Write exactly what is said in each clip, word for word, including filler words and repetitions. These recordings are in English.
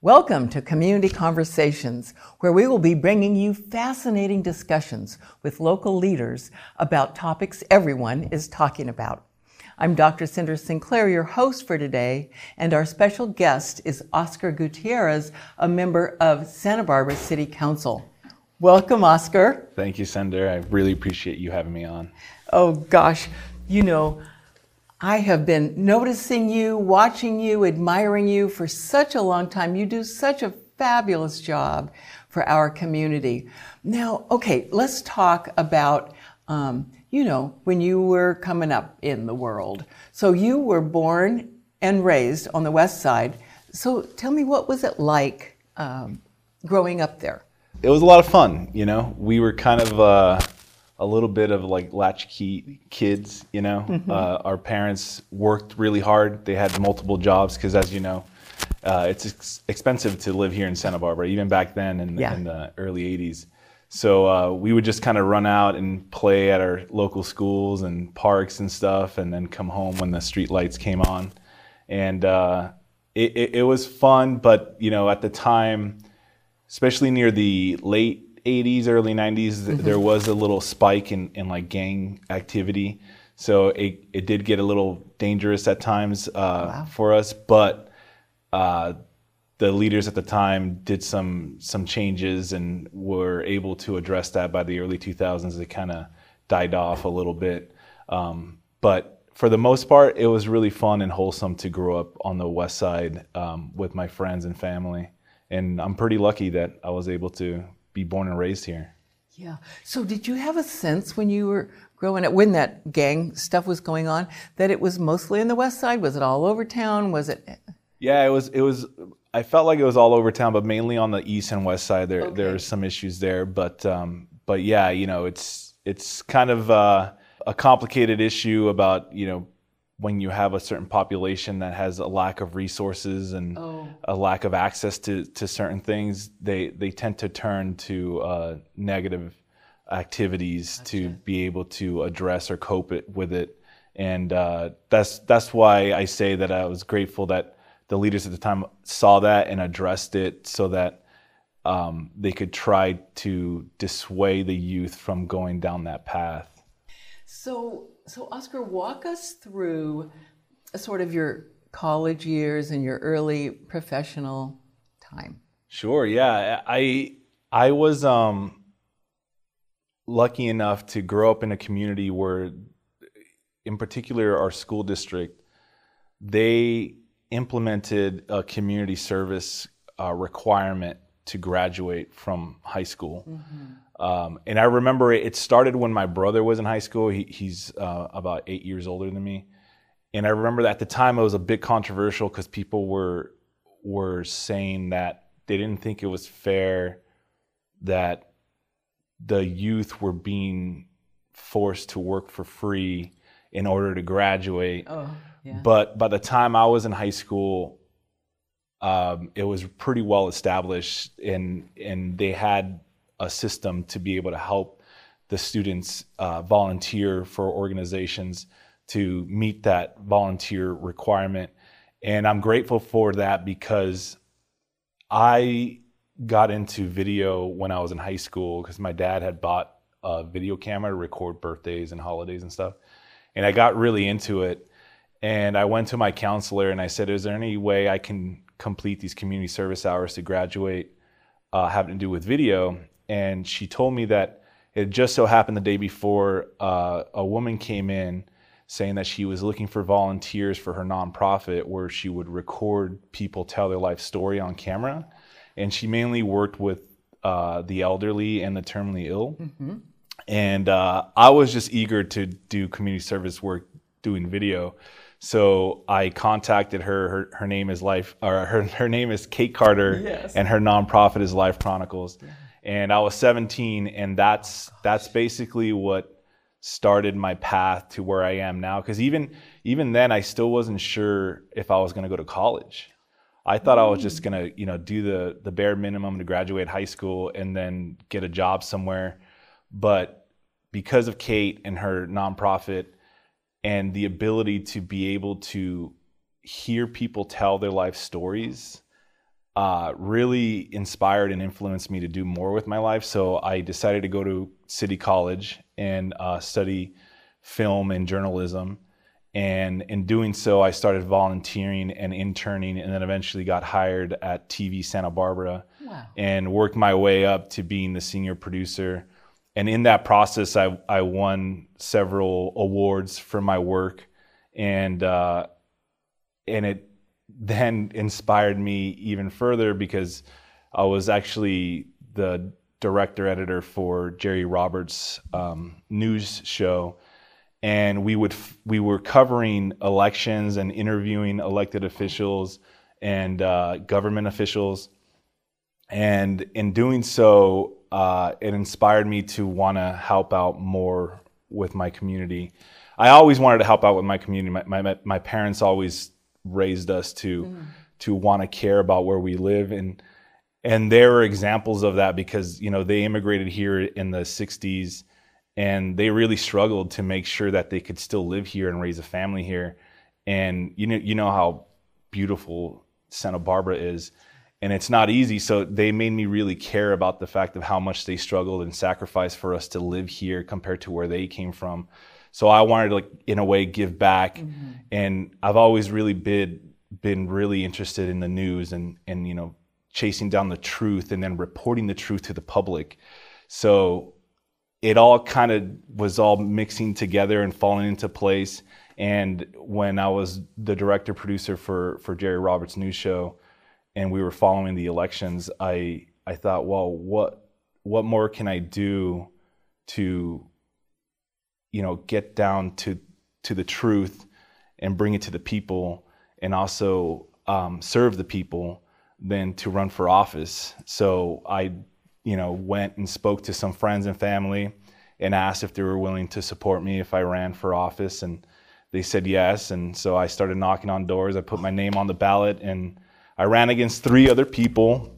Welcome to Community Conversations, where we will be bringing you fascinating discussions with local leaders about topics everyone is talking about. I'm Doctor Cinder Sinclair, your host for today, and our special guest is Oscar Gutierrez, a member of Santa Barbara City Council. Welcome, Oscar. Thank you, Cinder. I really appreciate you having me on. Oh, gosh. You know, I have been noticing you, watching you, admiring you for such a long time. You do such a fabulous job for our community. Now, okay, let's talk about, um, you know, when you were coming up in the world. So you were born and raised on the West Side. So tell me, what was it like um, growing up there? It was a lot of fun, you know. We were kind of uh, a little bit of like latchkey kids, you know. Mm-hmm. Uh, our parents worked really hard. They had multiple jobs because, as you know, uh, it's ex- expensive to live here in Santa Barbara, even back then in, yeah. in the early eighties. So uh, we would just kind of run out and play at our local schools and parks and stuff, and then come home when the street lights came on. And uh, it, it, it was fun, but, you know, at the time, especially near the late eighties, early nineties, mm-hmm. there was a little spike in, in like gang activity. So it, it did get a little dangerous at times uh, wow. for us, but uh, the leaders at the time did some some changes and were able to address that. By the early two thousands. It kind of died off a little bit. Um, but for the most part, it was really fun and wholesome to grow up on the West Side um, with my friends and family. And I'm pretty lucky that I was able to be born and raised here. Yeah. So did you have a sense when you were growing up, when that gang stuff was going on, that it was mostly in the West Side? Was it all over town? Was it? Yeah, it was. It was. I felt like it was all over town, but mainly on the East and West Side. There, okay. there are some issues there, but, um, but yeah, you know, it's it's kind of uh, a complicated issue about, you know, when you have a certain population that has a lack of resources and oh. a lack of access to, to certain things, they, they tend to turn to uh, negative activities gotcha. to be able to address or cope it, with it. And uh, that's that's why I say that I was grateful that the leaders at the time saw that and addressed it so that um, they could try to dissuade the youth from going down that path. So, so Oscar, walk us through sort of your college years and your early professional time. Sure, yeah. I I was um, lucky enough to grow up in a community where, in particular, our school district, they implemented a community service uh, requirement to graduate from high school. Mm-hmm. Um, and I remember it, it started when my brother was in high school. He, he's uh, about eight years older than me. And I remember that at the time it was a bit controversial because people were were saying that they didn't think it was fair that the youth were being forced to work for free in order to graduate. Oh, yeah. But by the time I was in high school, um, it was pretty well established, and and they had a system to be able to help the students uh, volunteer for organizations to meet that volunteer requirement. And I'm grateful for that because I got into video when I was in high school because my dad had bought a video camera to record birthdays and holidays and stuff. And I got really into it. And I went to my counselor and I said, is there any way I can complete these community service hours to graduate uh, having to do with video? And she told me that it just so happened the day before uh, a woman came in saying that she was looking for volunteers for her nonprofit where she would record people tell their life story on camera. And she mainly worked with uh, the elderly and the terminally ill. Mm-hmm. And uh, I was just eager to do community service work doing video. So I contacted her. Her, her name is Life, or her, her name is Kate Carter, yes. And her nonprofit is Life Chronicles. Yeah. And I was seventeen, and that's that's basically what started my path to where I am now. Because even even then, I still wasn't sure if I was going to go to college. I thought mm. I was just going to, you know, do the the bare minimum to graduate high school and then get a job somewhere. But because of Kate and her nonprofit, and the ability to be able to hear people tell their life stories, uh, really inspired and influenced me to do more with my life. So I decided to go to City College and uh, study film and journalism. And in doing so, I started volunteering and interning, and then eventually got hired at T V Santa Barbara. Wow. And worked my way up to being the senior producer. And in that process, I, I won several awards for my work. And uh, and it then inspired me even further, because I was actually the director editor for Jerry Roberts' um, news show. And we would we were covering elections and interviewing elected officials and uh, government officials, and in doing so, uh, it inspired me to want to help out more with my community. I always wanted to help out with my community. My my, my parents always raised us to mm. to want to care about where we live, and and there are examples of that, because you know they immigrated here in the sixties. And they really struggled to make sure that they could still live here and raise a family here. And you know, you know how beautiful Santa Barbara is, and it's not easy. So they made me really care about the fact of how much they struggled and sacrificed for us to live here compared to where they came from. So I wanted to, like, in a way, give back. Mm-hmm. And I've always really been been really interested in the news and and you know chasing down the truth and then reporting the truth to the public. So it all kind of was all mixing together and falling into place. And when I was the director producer for, for Jerry Roberts' news show, and we were following the elections, I I thought, well, what what more can I do to, you know, get down to to the truth and bring it to the people, and also um, serve the people, than to run for office. So I you know, went and spoke to some friends and family and asked if they were willing to support me if I ran for office, and they said yes. And so I started knocking on doors. I put my name on the ballot, and I ran against three other people.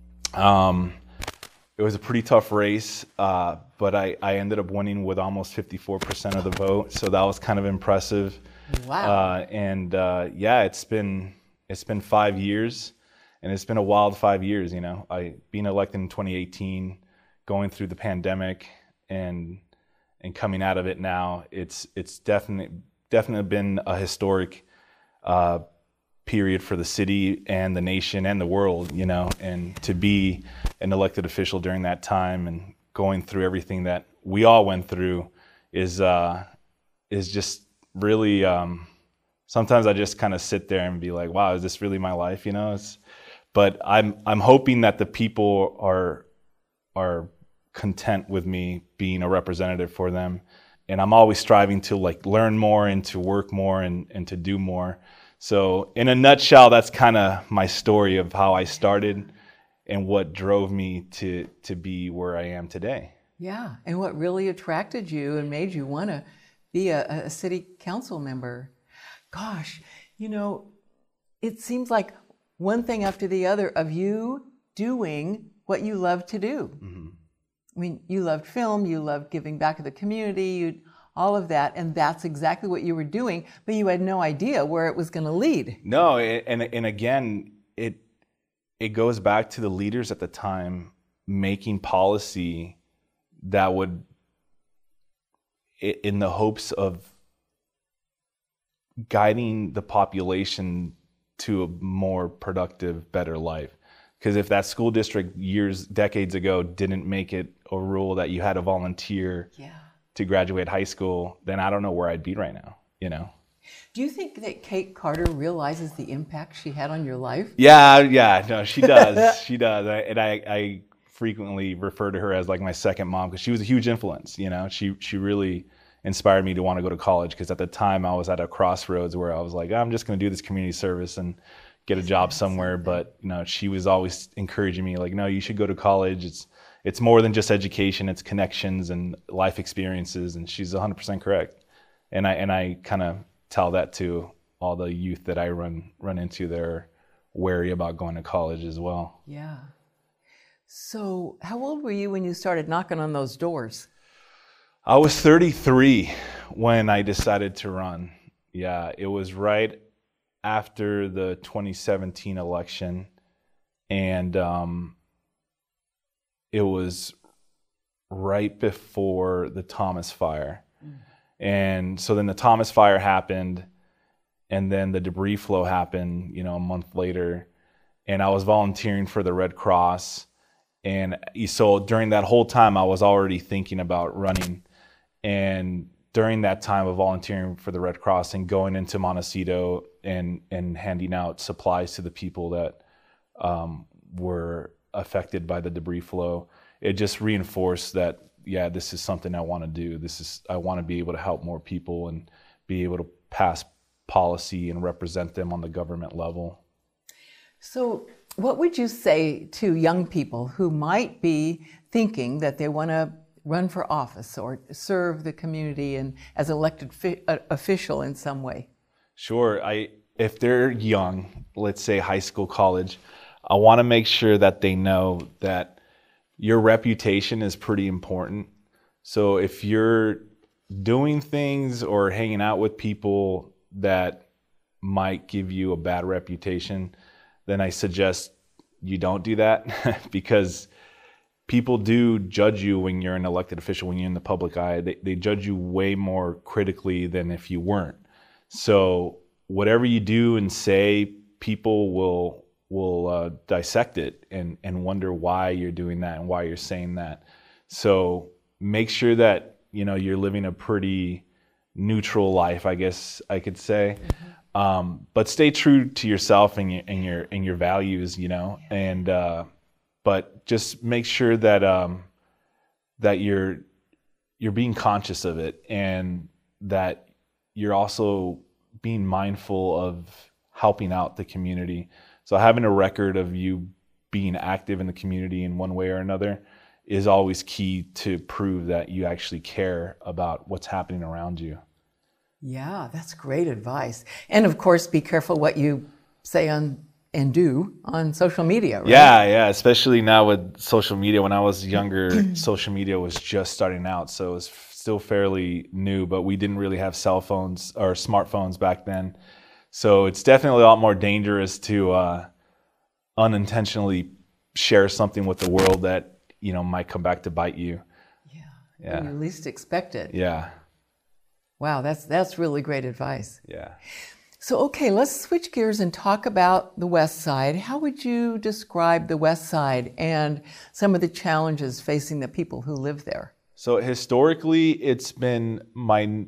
Um, it was a pretty tough race, uh, but I, I ended up winning with almost fifty-four percent of the vote. So that was kind of impressive. Wow. Uh, and uh, yeah, it's been it's been five years. And it's been a wild five years, you know. I being elected in twenty eighteen, going through the pandemic, and and coming out of it now. It's it's definitely definitely been a historic uh, period for the city and the nation and the world, you know. And to be an elected official during that time and going through everything that we all went through is uh, is just really. Um, sometimes I just kind of sit there and be like, "Wow, is this really my life?" You know. It's, But I'm I'm hoping that the people are are content with me being a representative for them, and I'm always striving to like learn more and to work more and, and to do more. So in a nutshell, that's kind of my story of how I started and what drove me to to be where I am today. Yeah, and what really attracted you and made you want to be a, a city council member. Gosh, you know, it seems like one thing after the other of you doing what you love to do. Mm-hmm. I mean, you loved film, you loved giving back to the community, you all of that, and that's exactly what you were doing, but you had no idea where it was going to lead. No, and and again, it it goes back to the leaders at the time making policy that would, in the hopes of guiding the population to a more productive, better life. Because if that school district years, decades ago didn't make it a rule that you had to volunteer yeah. to graduate high school, then I don't know where I'd be right now, you know? Do you think that Kate Carter realizes the impact she had on your life? Yeah, yeah, no, she does. She does. I, and I, I frequently refer to her as like my second mom, because she was a huge influence, you know? She, she really inspired me to want to go to college, because at the time I was at a crossroads where I was like, I'm just going to do this community service and get a job somewhere. But you know, she was always encouraging me, like, no, you should go to college. It's it's more than just education; it's connections and life experiences. And she's one hundred percent correct. And I and I kind of tell that to all the youth that I run run into. They're wary about going to college as well. Yeah. So, how old were you when you started knocking on those doors? I was thirty-three when I decided to run. Yeah, it was right after the twenty seventeen election, and um, it was right before the Thomas Fire. Mm. And so then the Thomas Fire happened, and then the debris flow happened, you know, a month later, and I was volunteering for the Red Cross. And so during that whole time, I was already thinking about running. And during that time of volunteering for the Red Cross and going into Montecito and, and handing out supplies to the people that um, were affected by the debris flow, it just reinforced that, yeah, this is something I want to do. This is, I want to be able to help more people and be able to pass policy and represent them on the government level. So what would you say to young people who might be thinking that they want to run for office or serve the community and as elected fi- official in some way? Sure. I, if they're young, let's say high school, college, I want to make sure that they know that your reputation is pretty important. So if you're doing things or hanging out with people that might give you a bad reputation, then I suggest you don't do that because people do judge you when you're an elected official, when you're in the public eye. They, they judge you way more critically than if you weren't. So whatever you do and say, people will will uh, dissect it and, and wonder why you're doing that and why you're saying that. So make sure that, you know, you're living a pretty neutral life, I guess I could say. Mm-hmm. Um, but stay true to yourself and your and your and your values, you know, and uh, but just make sure that um, that you're you're being conscious of it and that you're also being mindful of helping out the community. So having a record of you being active in the community in one way or another is always key to prove that you actually care about what's happening around you. Yeah, that's great advice. And of course, be careful what you say on and do on social media, right? Yeah, yeah, especially now with social media. When I was younger, social media was just starting out, so it was still fairly new, but we didn't really have cell phones or smartphones back then. So it's definitely a lot more dangerous to uh, unintentionally share something with the world that, you know, might come back to bite you. Yeah, yeah. When you least expect it. Yeah. Wow, that's that's really great advice. Yeah. So, okay, let's switch gears and talk about the West Side. How would you describe the West Side and some of the challenges facing the people who live there? So historically, it's been my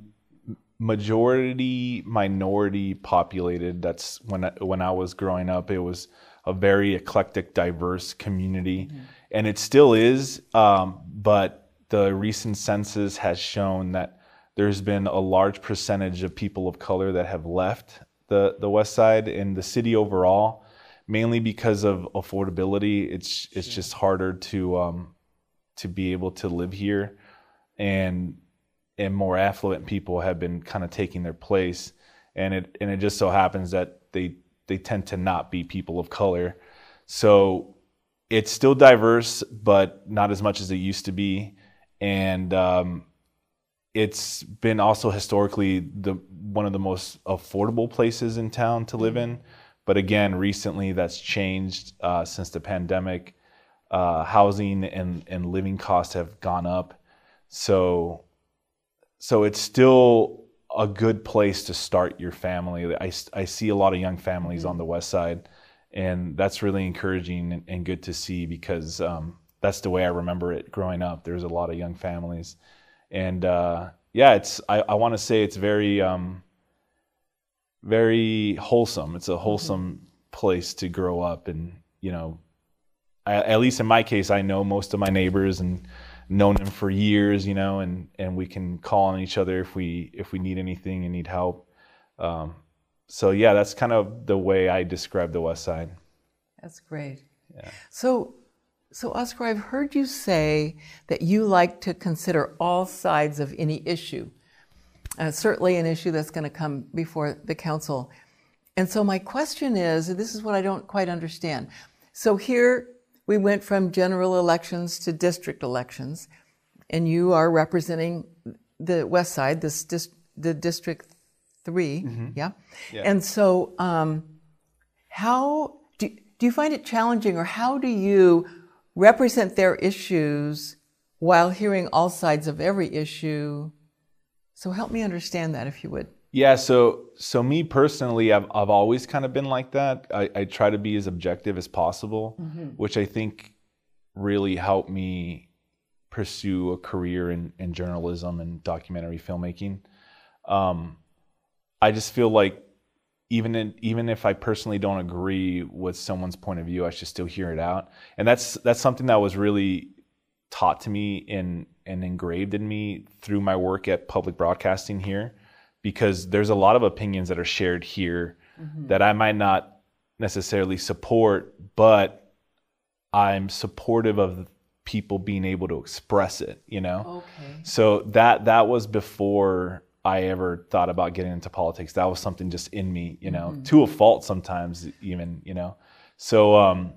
majority minority populated. That's when I, when I was growing up, it was a very eclectic, diverse community, mm-hmm. and it still is. Um, but the recent census has shown that there's been a large percentage of people of color that have left the, the West Side and the city overall, mainly because of affordability. It's it's just harder to um, to be able to live here, and and more affluent people have been kind of taking their place, and it and it just so happens that they they tend to not be people of color. So it's still diverse, but not as much as it used to be, and um, it's been also historically the one of the most affordable places in town to live in. But again, recently that's changed uh, since the pandemic. Uh, housing and, and living costs have gone up. So, so it's still a good place to start your family. I, I see a lot of young families mm-hmm. on the West Side, and that's really encouraging and, and good to see because um, that's the way I remember it growing up. There's a lot of young families. And uh, yeah, it's I, I want to say it's very, um, very wholesome. It's a wholesome mm-hmm. place to grow up, and you know, I, at least in my case, I know most of my neighbors and known them for years. You know, and, and we can call on each other if we if we need anything and need help. Um, so yeah, that's kind of the way I describe the West Side. That's great. Yeah. So. So, Oscar, I've heard you say that you like to consider all sides of any issue, uh, certainly an issue that's going to come before the council. And so my question is, this is what I don't quite understand. So here we went from general elections to district elections, and you are representing the West Side, this dis- the District three, mm-hmm. yeah? yeah? And so um, how... Do, do you find it challenging, or how do you represent their issues while hearing all sides of every issue? So help me understand that, if you would. Yeah, so so me personally, I've I've always kind of been like that. I, I try to be as objective as possible, mm-hmm. which I think really helped me pursue a career in, in journalism and documentary filmmaking. Um, I just feel like even in, even if I personally don't agree with someone's point of view, I should still hear it out. And that's that's something that was really taught to me in, and engraved in me through my work at public broadcasting here, because there's a lot of opinions that are shared here mm-hmm. that I might not necessarily support, but I'm supportive of people being able to express it, you know? Okay. So that that was before I ever thought about getting into politics. That was something just in me, you know, mm-hmm. to a fault sometimes even, you know? So, um,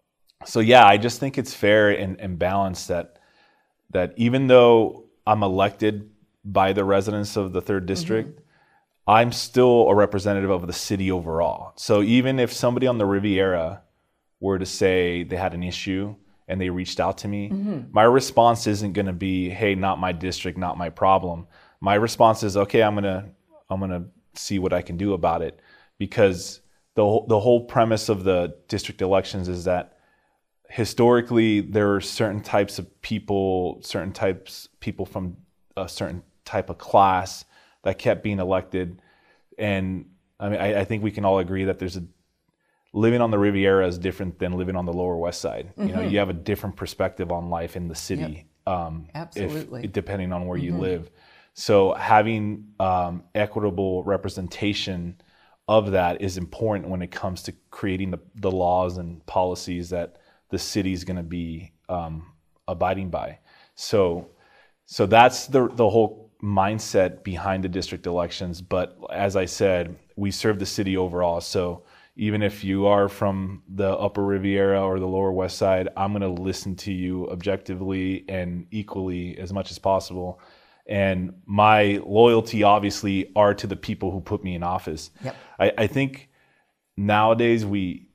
so yeah, I just think it's fair and, and balanced that, that even though I'm elected by the residents of the third district, mm-hmm. I'm still a representative of the city overall. So even if somebody on the Riviera were to say they had an issue and they reached out to me, mm-hmm. my response isn't going to be, hey, not my district, not my problem. My response is, okay, I'm going to, I'm going to see what I can do about it. Because the whole, the whole premise of the district elections is that historically there are certain types of people, certain types people from a certain type of class that kept being elected. And I mean, I, I think we can all agree that there's a, living on the Riviera is different than living on the Lower West Side. Mm-hmm. You know, you have a different perspective on life in the city. Yep. Um, Absolutely. If, depending on where mm-hmm. you live. So having um, equitable representation of that is important when it comes to creating the, the laws and policies that the city is going to be um, abiding by. So, so that's the the whole mindset behind the district elections. But as I said, we serve the city overall. So even if you are from the Upper Riviera or the Lower West Side, I'm going to listen to you objectively and equally as much as possible. And my loyalty, obviously, are to the people who put me in office. Yep. I, I think nowadays we,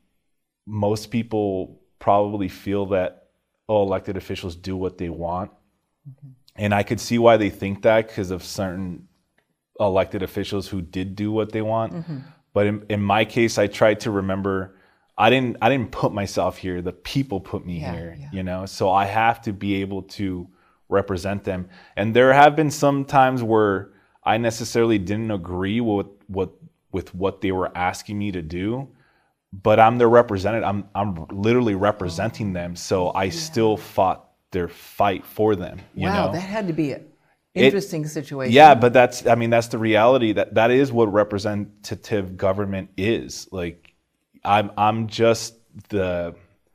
most people probably feel that, oh, elected officials do what they want. Mm-hmm. And I could see why they think that because of certain elected officials who did do what they want. Mm-hmm. But in, in my case, I tried to remember, I didn't I didn't put myself here. The people put me yeah, here, yeah. you know? So I have to be able to represent them. And there have been some times where I necessarily didn't agree with what with what they were asking me to do, but I'm their representative. I'm I'm literally representing them. So I yeah. still fought their fight for them. You wow, know? that had to be an interesting it, situation. Yeah, but that's I mean that's the reality. That that is what representative government is. Like I'm I'm just the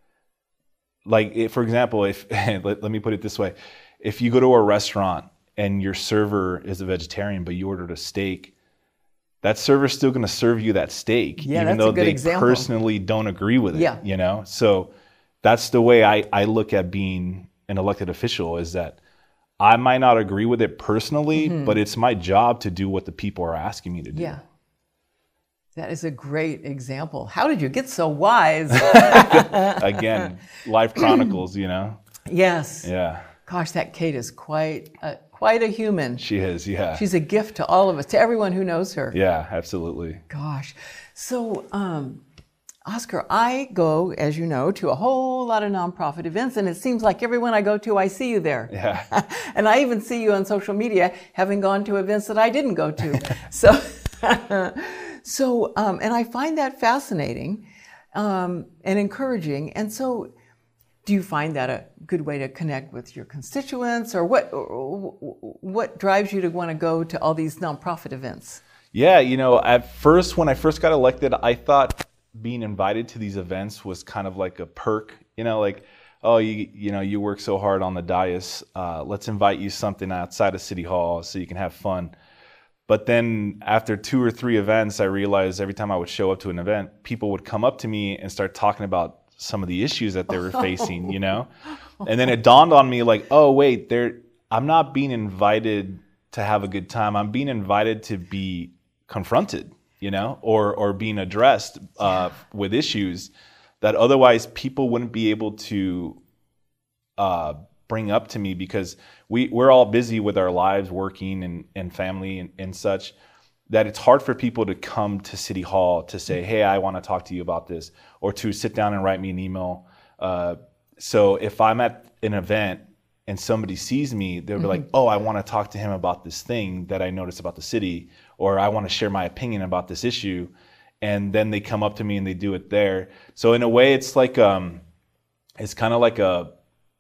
like if, for example, if let, let me put it this way. If you go to a restaurant and your server is a vegetarian, but you ordered a steak, that server's still going to serve you that steak, yeah, even that's though a good they example. personally don't agree with it. Yeah. You know, so that's the way I, I look at being an elected official, is that I might not agree with it personally, mm-hmm. but it's my job to do what the people are asking me to do. Yeah. That is a great example. How did you get so wise? Again, Life Chronicles, you know? Yes. Yeah. Gosh, that Kate is quite a, quite a human. She is, yeah. She's a gift to all of us, to everyone who knows her. Yeah, absolutely. Gosh. So, um, Oscar, I go, as you know, to a whole lot of nonprofit events, and it seems like everyone I go to, I see you there. Yeah. And I even see you on social media, having gone to events that I didn't go to. so, so, um, and I find that fascinating um, and encouraging. And so, do you find that a good way to connect with your constituents, or what? Or what drives you to want to go to all these nonprofit events? Yeah, you know, at first, when I first got elected, I thought being invited to these events was kind of like a perk. You know, like, oh, you you know, you work so hard on the dais. Uh, let's invite you something outside of City Hall so you can have fun. But then after two or three events, I realized every time I would show up to an event, people would come up to me and start talking about some of the issues that they were facing, you know? And then it dawned on me like, oh, wait, they're, I'm not being invited to have a good time. I'm being invited to be confronted, you know, or or being addressed uh, with issues that otherwise people wouldn't be able to uh, bring up to me, because we, we're all busy with our lives, working and, and family and, and such, that it's hard for people to come to City Hall to say, hey, I want to talk to you about this, or to sit down and write me an email. Uh, so if I'm at an event and somebody sees me, they'll be mm-hmm. like, oh, I want to talk to him about this thing that I noticed about the city, or I want to share my opinion about this issue. And then they come up to me and they do it there. So in a way, it's like, um, it's kind of like a,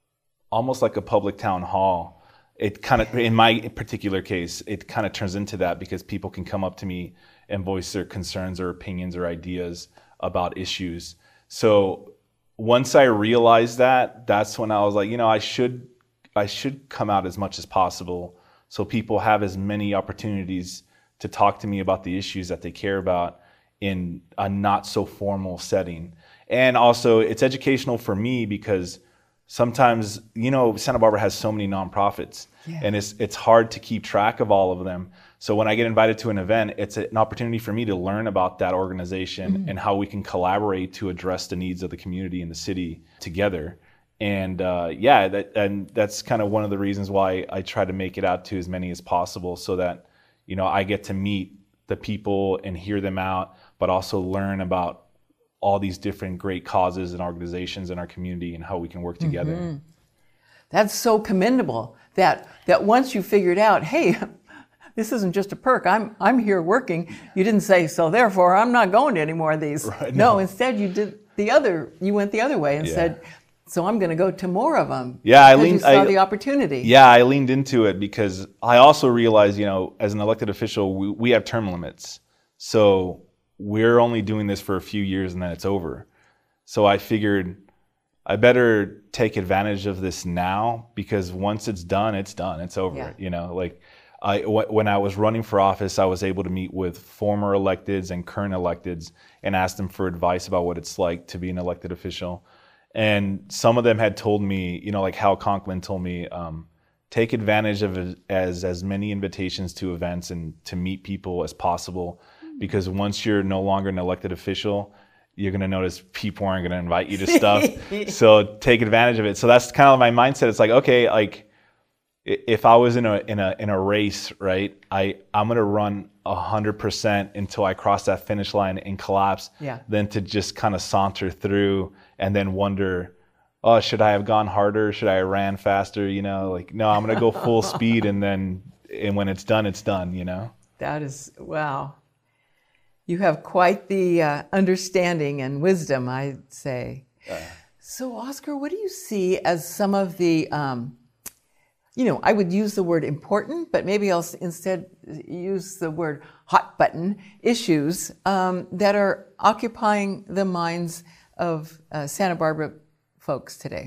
almost like a public town hall. It kind of, in my particular case, it kind of turns into that, because people can come up to me and voice their concerns or opinions or ideas about issues. So once I realized that, that's when I was like, you know, I should, I should come out as much as possible, so people have as many opportunities to talk to me about the issues that they care about in a not so formal setting. And also it's educational for me, because sometimes, you know, Santa Barbara has so many nonprofits, yeah. and it's it's hard to keep track of all of them. So when I get invited to an event, it's an opportunity for me to learn about that organization mm-hmm. and how we can collaborate to address the needs of the community and the city together. And uh, yeah, that, and that's kind of one of the reasons why I try to make it out to as many as possible, so that, you know, I get to meet the people and hear them out, but also learn about all these different great causes and organizations in our community and how we can work together. Mm-hmm. That's so commendable, that that once you figured out, hey, this isn't just a perk, I'm I'm here working, you didn't say, so therefore I'm not going to any more of these. Right, no. no, instead you did the other, you went the other way and yeah. said, so I'm going to go to more of them. Yeah, I leaned. You saw I, the opportunity. Yeah, I leaned into it, because I also realized, you know, as an elected official, we, we have term limits. So we're only doing this for a few years and then it's over. So I figured I better take advantage of this now, because once it's done, it's done. It's over. Yeah. You know, like I, w- when I was running for office, I was able to meet with former electeds and current electeds and ask them for advice about what it's like to be an elected official. And some of them had told me, you know, like Hal Conklin told me, um, take advantage of it as as many invitations to events and to meet people as possible, because once you're no longer an elected official, you're going to notice people aren't going to invite you to stuff. So take advantage of it. So that's kind of my mindset. It's like, okay, like if I was in a in a in a race, right, I I'm going to run a hundred percent until I cross that finish line and collapse. Yeah. Than to just kind of saunter through and then wonder, oh, should I have gone harder? Should I have ran faster? You know, like, no, I'm going to go full speed, and then and when it's done, it's done. You know. That is, wow. You have quite the uh, understanding and wisdom, I'd say. Uh, so, Oscar, what do you see as some of the, um, you know, I would use the word important, but maybe I'll instead use the word hot button issues um, that are occupying the minds of uh, Santa Barbara folks today?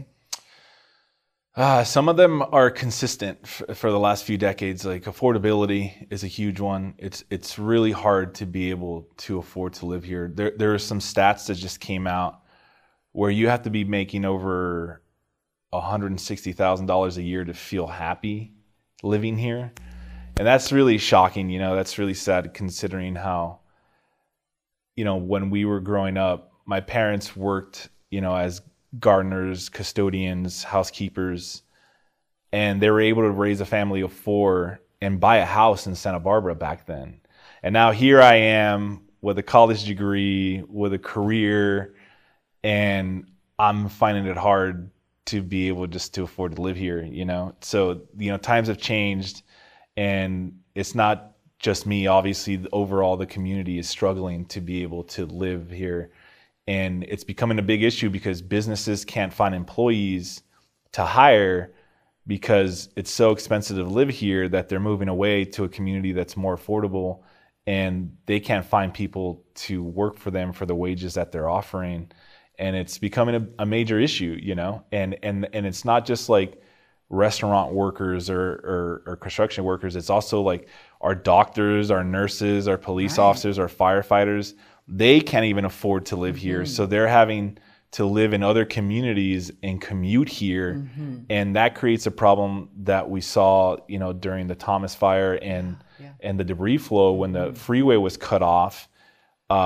Uh, some of them are consistent f- for the last few decades. Like affordability is a huge one. It's it's really hard to be able to afford to live here. There there are some stats that just came out where you have to be making over one hundred sixty thousand dollars a year to feel happy living here. And that's really shocking, you know, that's really sad considering how, you know, when we were growing up, my parents worked, you know, as gardeners, custodians, housekeepers, and they were able to raise a family of four and buy a house in Santa Barbara back then. And now here I am with a college degree, with a career, and I'm finding it hard to be able just to afford to live here, you know? So, you know, times have changed, and it's not just me. Obviously, overall, the community is struggling to be able to live here. And it's becoming a big issue because businesses can't find employees to hire because it's so expensive to live here that they're moving away to a community that's more affordable, and they can't find people to work for them for the wages that they're offering. And it's becoming a, a major issue, you know, and, and, and it's not just like restaurant workers or, or, or construction workers. It's also like our doctors, our nurses, our police right. officers, our firefighters. They can't even afford to live mm-hmm. here. So they're having to live in other communities and commute here. Mm-hmm. And that creates a problem that we saw, you know, during the Thomas fire and, yeah. Yeah. and the debris flow when the freeway was cut off. Uh,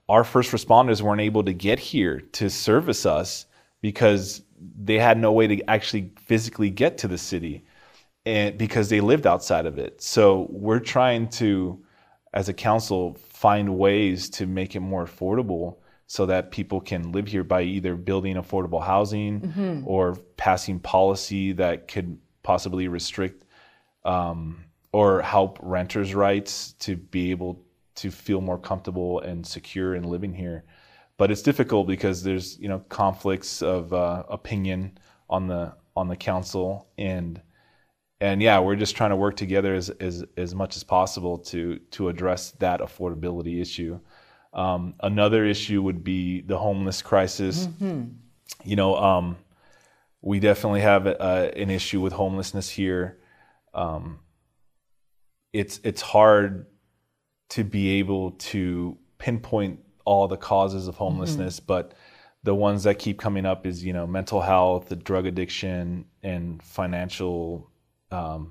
our first responders weren't able to get here to service us because they had no way to actually physically get to the city, and because they lived outside of it. So we're trying to, as a council, find ways to make it more affordable so that people can live here by either building affordable housing mm-hmm. or passing policy that could possibly restrict um, or help renters' rights to be able to feel more comfortable and secure in living here. But it's difficult because there's, you know, conflicts of uh, opinion on the on the council, and and yeah, we're just trying to work together as as, as much as possible to to address that affordability issue. Um, another issue would be the homeless crisis. Mm-hmm. You know, um, we definitely have a, an issue with homelessness here. Um, it's it's hard to be able to pinpoint all the causes of homelessness, mm-hmm. but the ones that keep coming up is, you know, mental health, the drug addiction, and financial um,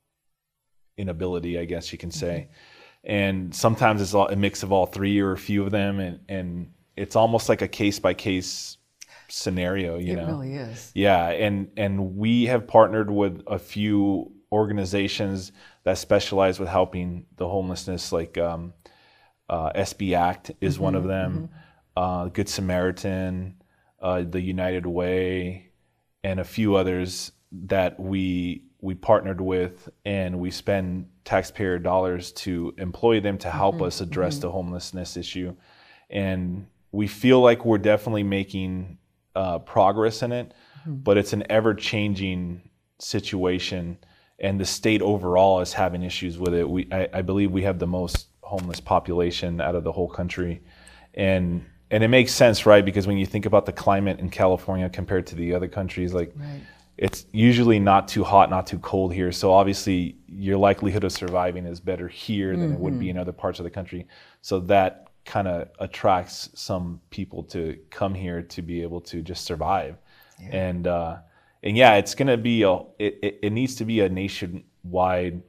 inability, I guess you can say. Mm-hmm. And sometimes it's a mix of all three or a few of them, and, and it's almost like a case by case scenario, you it know. It really is. Yeah, and and we have partnered with a few organizations that specialize with helping the homelessness, like um, uh, S B ACT is mm-hmm, one of them, mm-hmm. uh, Good Samaritan, uh, the United Way, and a few others that we we partnered with, and we spend taxpayer dollars to employ them to help mm-hmm, us address mm-hmm. the homelessness issue. And we feel like we're definitely making uh, progress in it, mm-hmm. but it's an ever-changing situation, and the state overall is having issues with it. We, I, I believe we have the most homeless population out of the whole country. And and it makes sense, right? Because when you think about the climate in California compared to the other countries, like right. it's usually not too hot, not too cold here. So obviously your likelihood of surviving is better here than mm-hmm. it would be in other parts of the country. So that kind of attracts some people to come here to be able to just survive. Yeah. And uh, and yeah, it's going to be, a, it, it, it needs to be a nationwide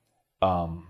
um,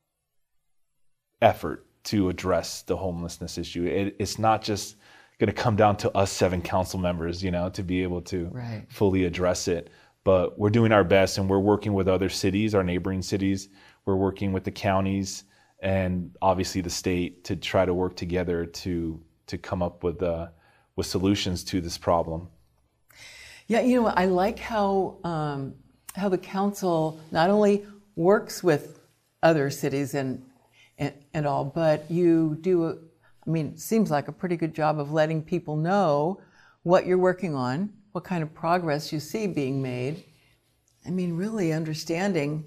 effort to address the homelessness issue. It, it's not just going to come down to us seven council members, you know, to be able to right. fully address it. But we're doing our best, and we're working with other cities, our neighboring cities. We're working with the counties and obviously the state to try to work together to to come up with uh, with solutions to this problem. Yeah, you know, I like how um, how the council not only works with other cities and and, and all, but you do, a, I mean, it seems like a pretty good job of letting people know what you're working on, what kind of progress you see being made. I mean, really understanding,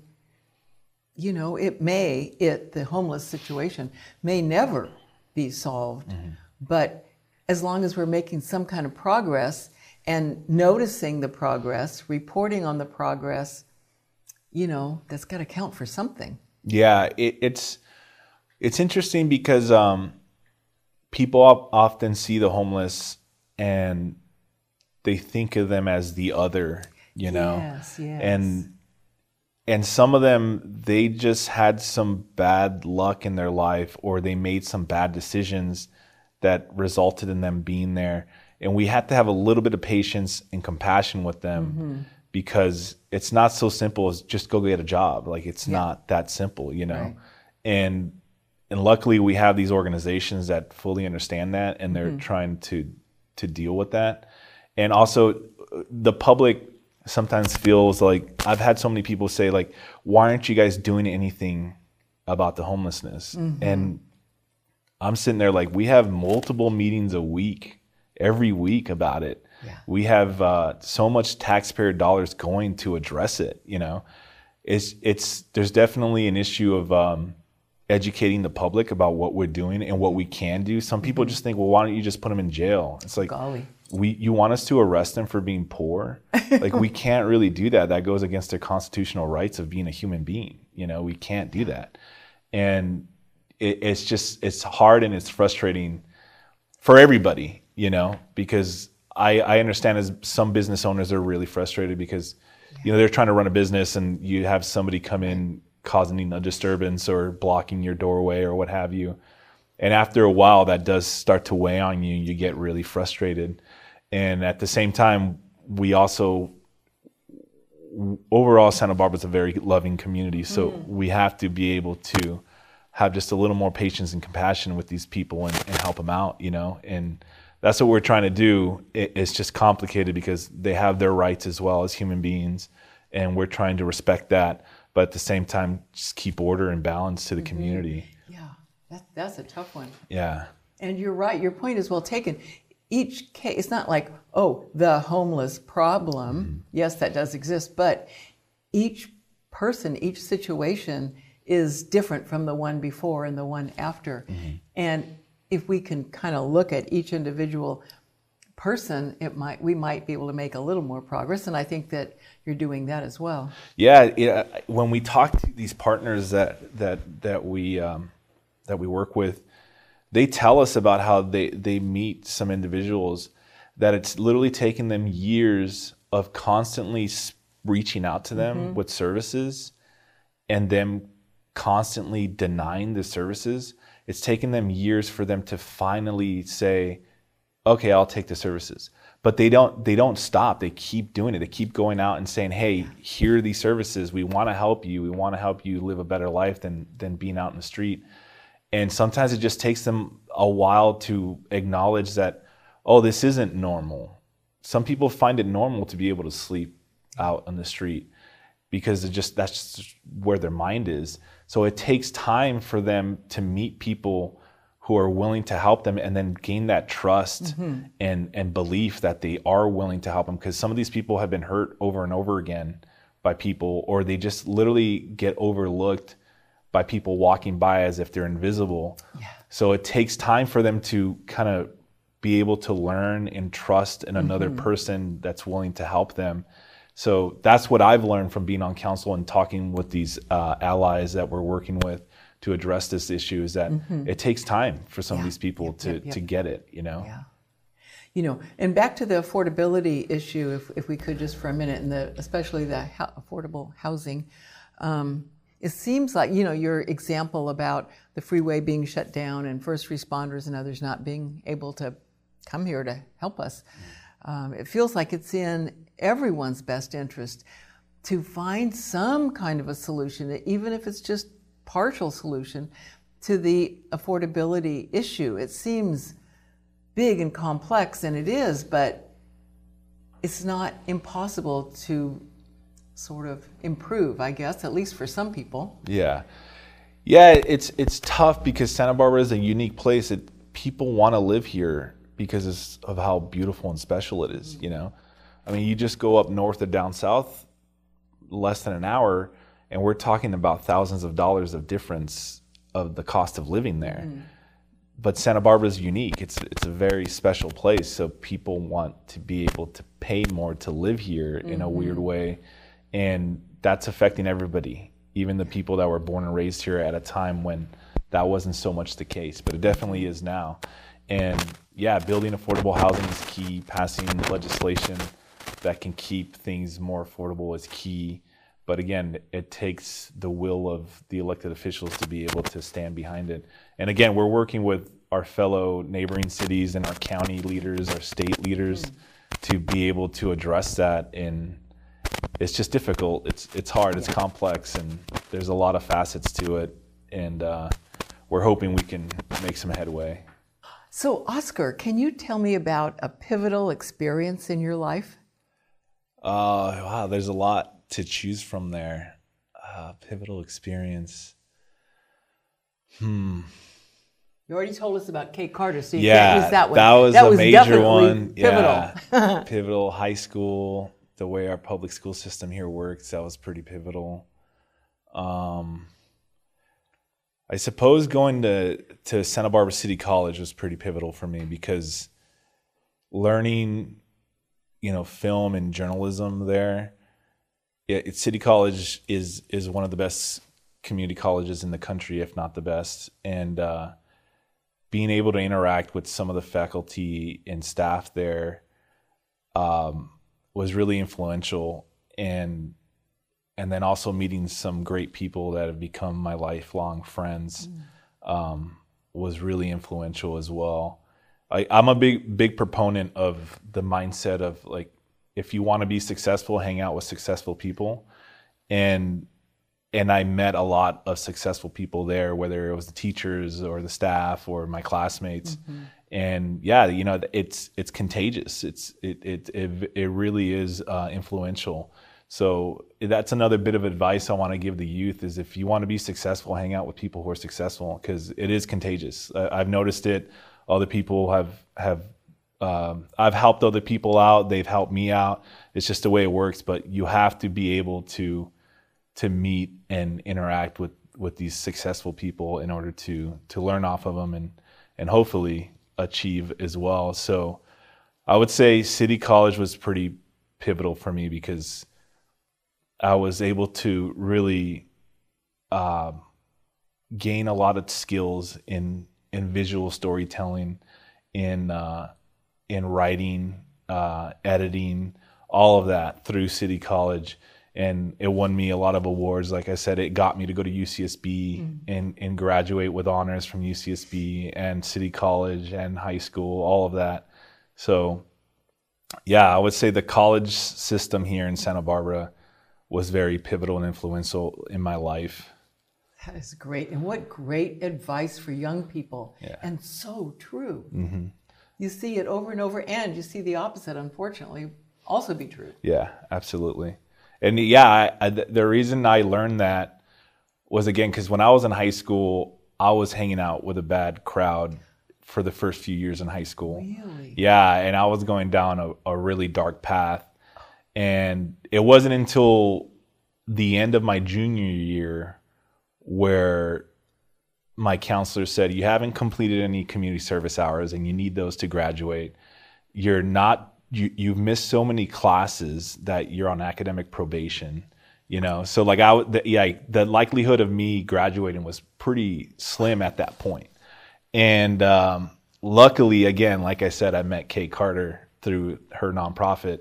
you know, it may, it, the homeless situation may never be solved, mm-hmm. but as long as we're making some kind of progress and noticing the progress, reporting on the progress, you know, that's got to count for something. Yeah, it, it's it's interesting because um, people often see the homeless and they think of them as the other, you know, yes, yes. and and some of them, they just had some bad luck in their life, or they made some bad decisions that resulted in them being there. And we have to have a little bit of patience and compassion with them, mm-hmm. because it's not so simple as just go get a job. Like, it's yeah. not that simple, you know. Right. And and luckily we have these organizations that fully understand that, and they're mm-hmm. trying to to deal with that. And also the public sometimes feels like, I've had so many people say, like, why aren't you guys doing anything about the homelessness? Mm-hmm. And I'm sitting there like, we have multiple meetings a week, every week about it. Yeah. We have uh, so much taxpayer dollars going to address it, you know. It's, it's, there's definitely an issue of um, educating the public about what we're doing and what we can do. Some people mm-hmm. just think, well, why don't you just put them in jail? It's like, golly. We, you want us to arrest them for being poor? Like, we can't really do that. That goes against their constitutional rights of being a human being. You know, we can't do that. And it, it's just, it's hard and it's frustrating for everybody, you know, because I, I understand as some business owners are really frustrated because, yeah. you know, they're trying to run a business and you have somebody come in causing a disturbance or blocking your doorway or what have you. And after a while, that does start to weigh on you. You get really frustrated. And at the same time, we also, overall, Santa Barbara is a very loving community. So mm. we have to be able to have just a little more patience and compassion with these people and, and help them out, you know? And that's what we're trying to do. It, it's just complicated because they have their rights as well as human beings. And we're trying to respect that, but at the same time, just keep order and balance to the mm-hmm. community. Yeah, that, that's a tough one. Yeah. And you're right. Your point is well taken. Each case, it's not like, oh, the homeless problem. Mm-hmm. Yes, that does exist. But each person, each situation is different from the one before and the one after. Mm-hmm. And if we can kind of look at each individual person, it might we might be able to make a little more progress. And I think that you're doing that as well. Yeah. yeah when we talk to these partners that that that we um, that we work with, they tell us about how they, they meet some individuals that it's literally taken them years of constantly reaching out to them mm-hmm. with services and them constantly denying the services. It's taken them years for them to finally say, okay, I'll take the services. But they don't they don't stop. They keep doing it. They keep going out and saying, hey, here are these services. We want to help you. We want to help you live a better life than than being out in the street. And sometimes it just takes them a while to acknowledge that, oh, this isn't normal. Some people find it normal to be able to sleep out on the street because it just that's just where their mind is. So it takes time for them to meet people who are willing to help them and then gain that trust mm-hmm. and, and belief that they are willing to help them. Because some of these people have been hurt over and over again by people, or they just literally get overlooked by people walking by as if they're invisible. Yeah. So it takes time for them to kind of be able to learn and trust in another mm-hmm. person that's willing to help them. So that's what I've learned from being on council and talking with these uh, allies that we're working with to address this issue, is that mm-hmm. it takes time for some yeah. of these people yep, to, yep, yep. to get it, you know? Yeah. You know, and back to the affordability issue, if, if we could just for a minute, and the, especially the ho- affordable housing, um, it seems like, you know, your example about the freeway being shut down and first responders and others not being able to come here to help us. Um, it feels like it's in everyone's best interest to find some kind of a solution, even if it's just partial solution to the affordability issue. It seems big and complex, and it is, but it's not impossible to sort of improve, I guess, at least for some people. Yeah. Yeah, it's it's tough because Santa Barbara is a unique place. It, people want to live here because of how beautiful and special it is, you know? I mean, you just go up north or down south, less than an hour, and we're talking about thousands of dollars of difference of the cost of living there. Mm. But Santa Barbara is unique. It's it's a very special place, so people want to be able to pay more to live here mm-hmm. in a weird way. And that's affecting everybody, even the people that were born and raised here at a time when that wasn't so much the case, but it definitely is now. And yeah, building affordable housing is key. Passing legislation that can keep things more affordable is key. But again, it takes the will of the elected officials to be able to stand behind it. And again, we're working with our fellow neighboring cities and our county leaders, our state leaders, mm. to be able to address that. And it's just difficult. It's it's hard. It's complex, and there's a lot of facets to it. And uh, we're hoping we can make some headway. So, Oscar, can you tell me about a pivotal experience in your life? Uh, wow, there's a lot to choose from there. Uh, pivotal experience. Hmm. You already told us about Kate Carter, so you yeah, can't use that one. That was that a was major one. Pivotal. Yeah. Pivotal. High school, the way our public school system here works, that was pretty pivotal. Um, I suppose going to, to Santa Barbara City College was pretty pivotal for me because learning, you know, film and journalism there. Yeah, it's City College is is one of the best community colleges in the country, if not the best. And uh, being able to interact with some of the faculty and staff there um, was really influential. And and then also meeting some great people that have become my lifelong friends mm. um, was really influential as well. I, I'm a big big proponent of the mindset of like, if you want to be successful, hang out with successful people, and and I met a lot of successful people there, whether it was the teachers or the staff or my classmates. Mm-hmm. And yeah, you know, it's it's contagious. It's it it it, it really is uh, influential. So that's another bit of advice I want to give the youth is if you want to be successful, hang out with people who are successful, because it is contagious. I've noticed it. Other people have have um, I've helped other people out. They've helped me out. It's just the way it works. But you have to be able to to meet and interact with, with these successful people in order to to learn off of them and and hopefully achieve as well. So I would say City College was pretty pivotal for me because I was able to really uh, gain a lot of skills in in visual storytelling, in uh, in writing, uh, editing, all of that through City College. And it won me a lot of awards. Like I said, it got me to go to U C S B mm. and, and graduate with honors from U C S B and City College and high school, all of that. So, yeah, I would say the college system here in Santa Barbara was very pivotal and influential in my life. That is great. And what great advice for young people. Yeah. And so true. Mm-hmm. You see it over and over, and you see the opposite, unfortunately, also be true. Yeah, absolutely. And yeah, I, I, the reason I learned that was, again, because when I was in high school, I was hanging out with a bad crowd for the first few years in high school. Really? Yeah, and I was going down a, a really dark path. And it wasn't until the end of my junior year where my counselor said, you haven't completed any community service hours and you need those to graduate. You're not You, you've missed so many classes that you're on academic probation, you know? So like I, the, yeah, the likelihood of me graduating was pretty slim at that point. And um, luckily, again, like I said, I met Kate Carter through her nonprofit.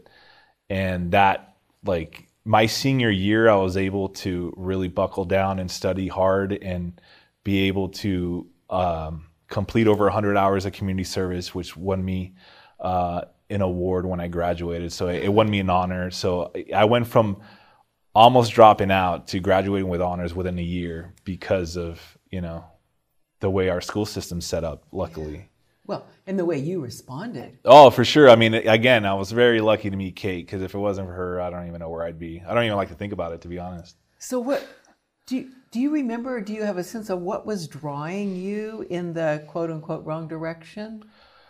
And that, like my senior year, I was able to really buckle down and study hard and be able to um, complete over one hundred hours of community service, which won me uh, an award when I graduated. So it won me an honor. So I went from almost dropping out to graduating with honors within a year because of, you know, the way our school system's set up, luckily. Yeah. Well, and the way you responded. Oh, for sure. I mean, again, I was very lucky to meet Kate, because if it wasn't for her, I don't even know where I'd be. I don't even like to think about it, to be honest. So what, do you, do you remember, do you have a sense of what was drawing you in the quote unquote wrong direction?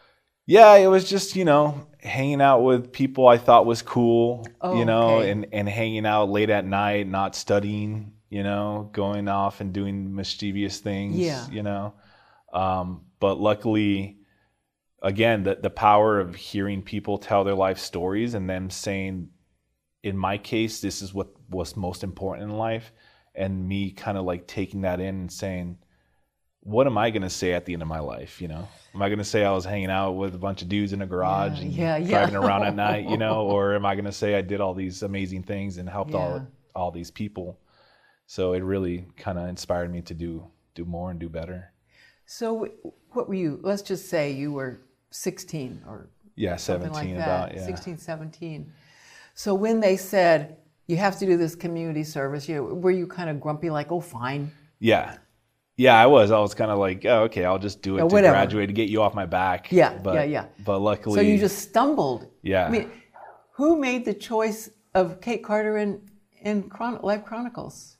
Yeah, it was just, you know, hanging out with people I thought was cool, oh, you know, okay. and, and hanging out late at night, not studying, you know, going off and doing mischievous things, yeah. you know. Um, but luckily, again, the, the power of hearing people tell their life stories and them saying, in my case, this is what was most important in life. And me kind of like taking that in and saying, what am I going to say at the end of my life? You know, am I going to say I was hanging out with a bunch of dudes in a garage yeah, and yeah, yeah. driving around at night, you know, or am I going to say I did all these amazing things and helped yeah. all all these people? So it really kind of inspired me to do do more and do better. So what were you, let's just say you were sixteen or yeah, something seventeen like that, about, yeah. sixteen, seventeen. So when they said, you have to do this community service, you, were you kind of grumpy like, oh, fine? Yeah. Yeah, I was. I was kind of like, oh, okay, I'll just do it yeah, to whatever. graduate, to get you off my back. Yeah, but, yeah, yeah. But luckily... So you just stumbled. Yeah. I mean, who made the choice of Kate Carter in, in Chron- Life Chronicles?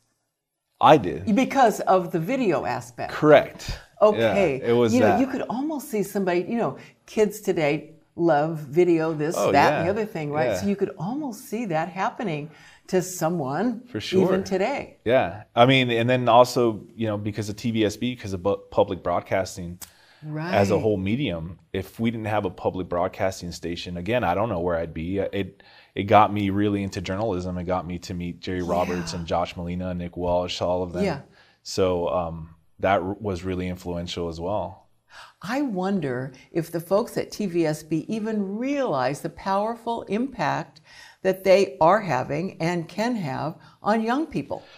I did. Because of the video aspect. Correct. Okay. Yeah, it was You know, that. you could almost see somebody, you know, kids today love video, this, oh, that, yeah. and the other thing, right? Yeah. So you could almost see that happening to someone for sure. even today. Yeah. I mean, and then also, you know, because of T V S B, because of bu- public broadcasting right. as a whole medium, if we didn't have a public broadcasting station, again, I don't know where I'd be. It it got me really into journalism. It got me to meet Jerry yeah. Roberts and Josh Molina and Nick Welsh, all of them. Yeah. So um, that r- was really influential as well. I wonder if the folks at T V S B even realize the powerful impact that they are having and can have on young people.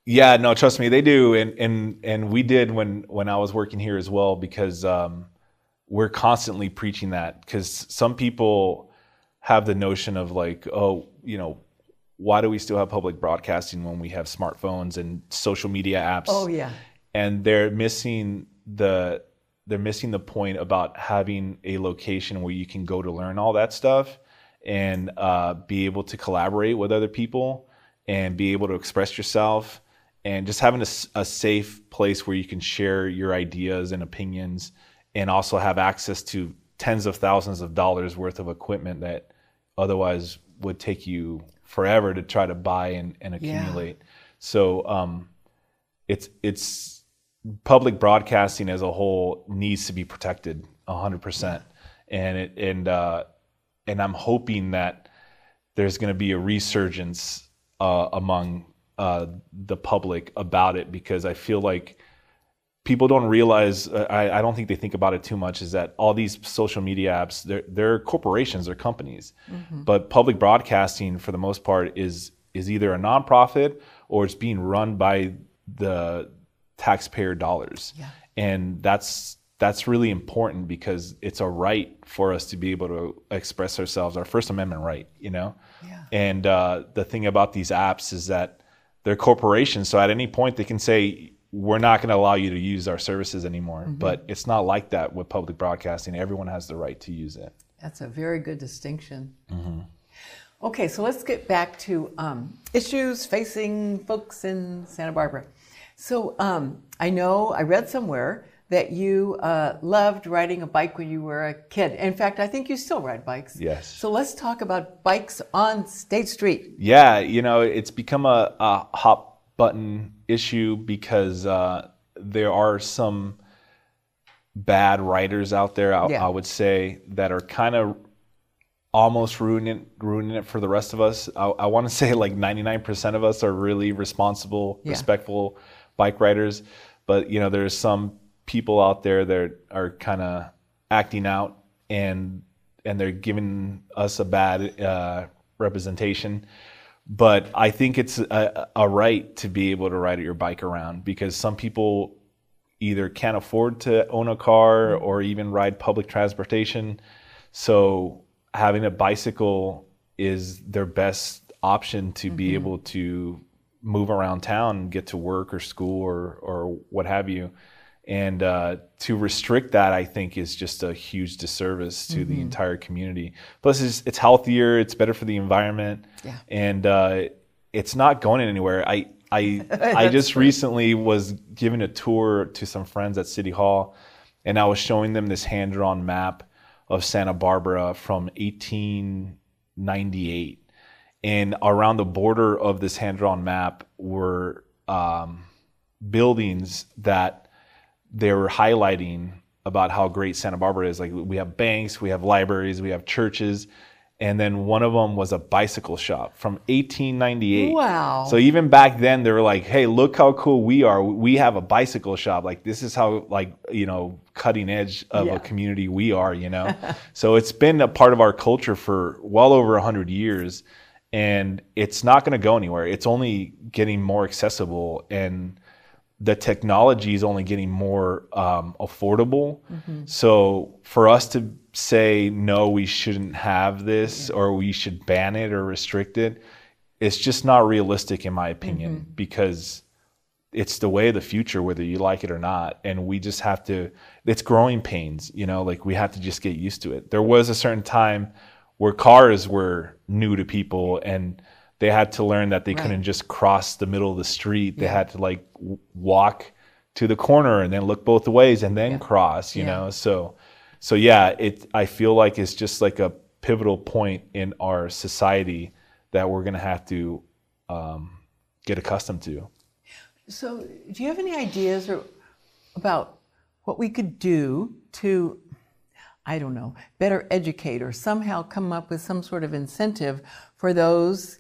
Yeah, no, trust me, they do, and and and we did when when I was working here as well, because um, we're constantly preaching that, because some people have the notion of like, oh, you know, why do we still have public broadcasting when we have smartphones and social media apps? Oh yeah, and they're missing the they're missing the point about having a location where you can go to learn all that stuff and uh, be able to collaborate with other people and be able to express yourself, and just having a, a safe place where you can share your ideas and opinions, and also have access to tens of thousands of dollars worth of equipment that otherwise would take you forever to try to buy and, and accumulate. Yeah. So um, it's it's public broadcasting as a whole needs to be protected one hundred percent. Yeah. And it and uh, and I'm hoping that there's going to be a resurgence uh, among uh, the public about it, because I feel like people don't realize, uh, I, I don't think they think about it too much, is that all these social media apps, they're, they're corporations, they're companies. Mm-hmm. But public broadcasting, for the most part, is is either a nonprofit or it's being run by the taxpayer dollars. Yeah. And that's that's really important, because it's a right for us to be able to express ourselves, our First Amendment right, you know? Yeah. And uh, the thing about these apps is that they're corporations, so at any point they can say, we're not going to allow you to use our services anymore. Mm-hmm. But it's not like that with public broadcasting. Everyone has the right to use it. That's a very good distinction. Mm-hmm. Okay, so let's get back to um, issues facing folks in Santa Barbara. So um, I know, I read somewhere that you uh, loved riding a bike when you were a kid. In fact, I think you still ride bikes. Yes. So let's talk about bikes on State Street. Yeah, you know, it's become a, a hot button issue, because uh, there are some bad riders out there, I, yeah. I would say, that are kind of almost ruining ruining it for the rest of us. I, I want to say like ninety-nine percent of us are really responsible, yeah. respectful bike riders. But, you know, there's some people out there that are kind of acting out, and and they're giving us a bad uh, representation. But I think it's a, a right to be able to ride your bike around, because some people either can't afford to own a car or even ride public transportation. So having a bicycle is their best option to mm-hmm. be able to move around town and get to work or school or, or what have you. And uh, to restrict that, I think, is just a huge disservice to mm-hmm. the entire community. Plus, it's, it's healthier, it's better for the environment, yeah. and uh, it's not going anywhere. I I I just true. recently was giving a tour to some friends at City Hall, and I was showing them this hand-drawn map of Santa Barbara from eighteen ninety-eight. And around the border of this hand-drawn map were um, buildings that they were highlighting about how great Santa Barbara is. Like, we have banks, we have libraries, we have churches, and then one of them was a bicycle shop from eighteen ninety-eight. Wow. So even back then, they were like, hey, look how cool we are. We have a bicycle shop. Like, this is how, like, you know, cutting edge of yeah. a community we are, you know? So it's been a part of our culture for well over one hundred years, and it's not going to go anywhere. It's only getting more accessible, and the technology is only getting more um, affordable. Mm-hmm. So for us to say, no, we shouldn't have this, yeah. or we should ban it or restrict it, it's just not realistic, in my opinion, mm-hmm. because it's the way of the future, whether you like it or not. And we just have to, it's growing pains, you know, like we have to just get used to it. There was a certain time where cars were new to people, and they had to learn that they right. couldn't just cross the middle of the street. They yeah. had to like w- walk to the corner and then look both ways and then yeah. cross, you yeah. know? So, so yeah, it, I feel like it's just like a pivotal point in our society that we're going to have to um, get accustomed to. So do you have any ideas or about what we could do to, I don't know, better educate or somehow come up with some sort of incentive for those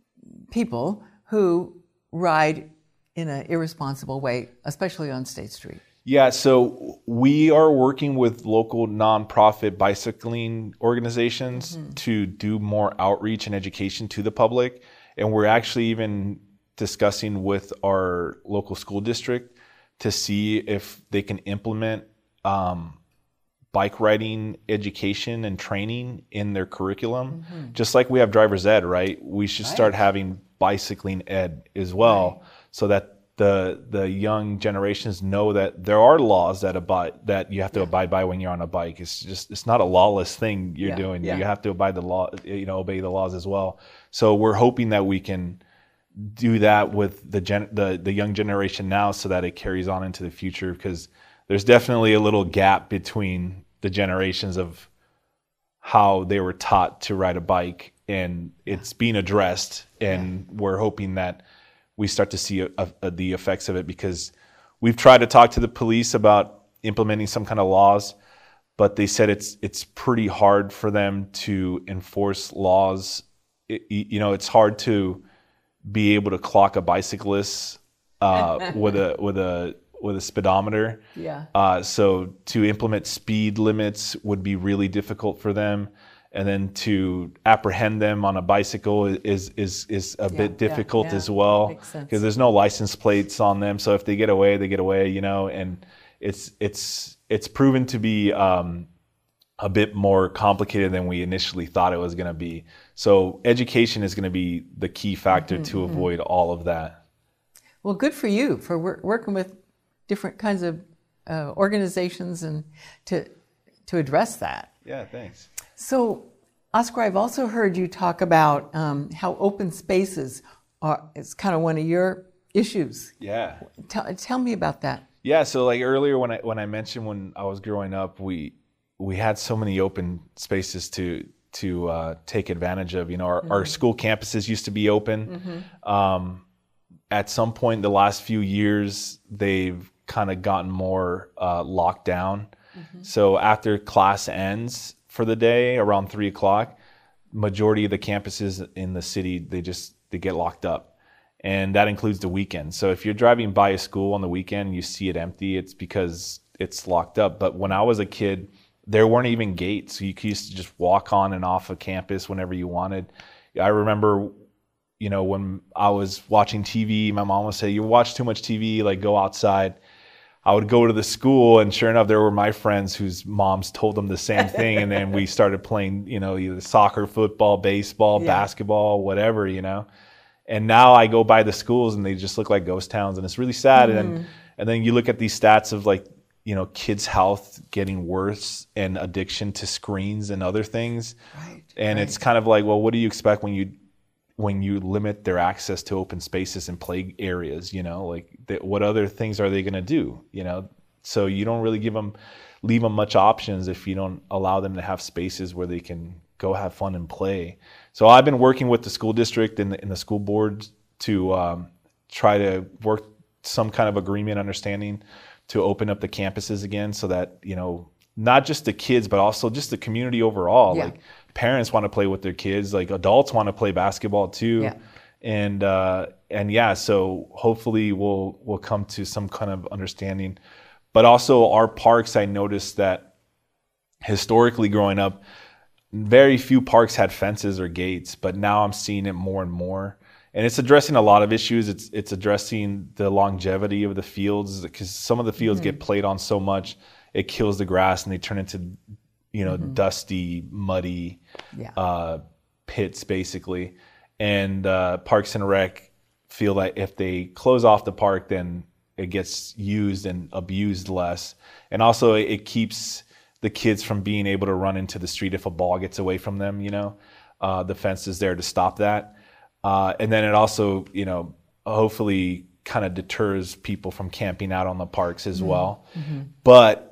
people who ride in an irresponsible way, especially on State Street? Yeah, so we are working with local nonprofit bicycling organizations mm-hmm. to do more outreach and education to the public. And we're actually even discussing with our local school district to see if they can implement um, bike riding education and training in their curriculum. Mm-hmm. Just like we have driver's ed, right? We should right. start having bicycling ed as well, right. so that the the young generations know that there are laws that abide that you have to yeah. abide by when you're on a bike. It's just it's not a lawless thing you're yeah. doing. Yeah. You have to abide the law, you know, obey the laws as well. So we're hoping that we can do that with the gen, the the young generation now, so that it carries on into the future, because there's definitely a little gap between the generations of how they were taught to ride a bike, and it's being addressed, and yeah. we're hoping that we start to see a, a, the effects of it, because we've tried to talk to the police about implementing some kind of laws, but they said it's it's pretty hard for them to enforce laws. It, you know, it's hard to be able to clock a bicyclist uh, with a with a with a speedometer. Yeah. Uh, so to implement speed limits would be really difficult for them, and then to apprehend them on a bicycle is is is a yeah, bit difficult yeah, yeah. as well, because there's no license plates on them. So if they get away, they get away, you know. And it's it's it's proven to be um, a bit more complicated than we initially thought it was going to be. So education is going to be the key factor mm-hmm, to mm-hmm. avoid all of that. Well, good for you for wor- working with different kinds of uh, organizations and to to address that. Yeah, thanks. So, Oscar, I've also heard you talk about um, how open spaces are is kind of one of your issues. Yeah. Tell, tell me about that. Yeah. So, like earlier when I when I mentioned when I was growing up, we we had so many open spaces to to uh, take advantage of. You know, our, mm-hmm. our school campuses used to be open. Mm-hmm. Um, at some point in the last few years, they've kind of gotten more uh, locked down. Mm-hmm. So after class ends for the day around three o'clock, majority of the campuses in the city, they just they get locked up, and that includes the weekend. So if you're driving by a school on the weekend and you see it empty, it's because it's locked up. But when I was a kid, there weren't even gates. You used to just walk on and off of campus whenever you wanted. I remember, you know, when I was watching T V, my mom would say, "You watch too much T V, like go outside." I would go to the school, and sure enough, there were my friends whose moms told them the same thing. And then we started playing, you know, either soccer, football, baseball, yeah. basketball, whatever, you know. And now I go by the schools and they just look like ghost towns, and it's really sad. Mm. And then, and then you look at these stats of, like, you know, kids' health getting worse and addiction to screens and other things. Right. And right. it's kind of like, well, what do you expect when you when you limit their access to open spaces and play areas, you know, like they, what other things are they going to do, you know? So you don't really give them, leave them much options if you don't allow them to have spaces where they can go have fun and play. So I've been working with the school district and the, and the school board to um, try to work some kind of agreement, understanding to open up the campuses again, so that, you know, not just the kids, but also just the community overall. Yeah. Like, parents want to play with their kids, like adults want to play basketball too. Yeah. And, uh, and yeah, so hopefully we'll, we'll come to some kind of understanding. But also our parks, I noticed that historically growing up, very few parks had fences or gates, but now I'm seeing it more and more. And it's addressing a lot of issues. It's, it's addressing the longevity of the fields, because some of the fields mm-hmm. get played on so much, it kills the grass and they turn into, you know, mm-hmm. dusty, muddy yeah. uh, pits, basically. And uh, Parks and Rec feel that if they close off the park, then it gets used and abused less. And also it keeps the kids from being able to run into the street if a ball gets away from them, you know. Uh, the fence is there to stop that. Uh, and then it also, you know, hopefully kind of deters people from camping out on the parks as mm-hmm. well. Mm-hmm. But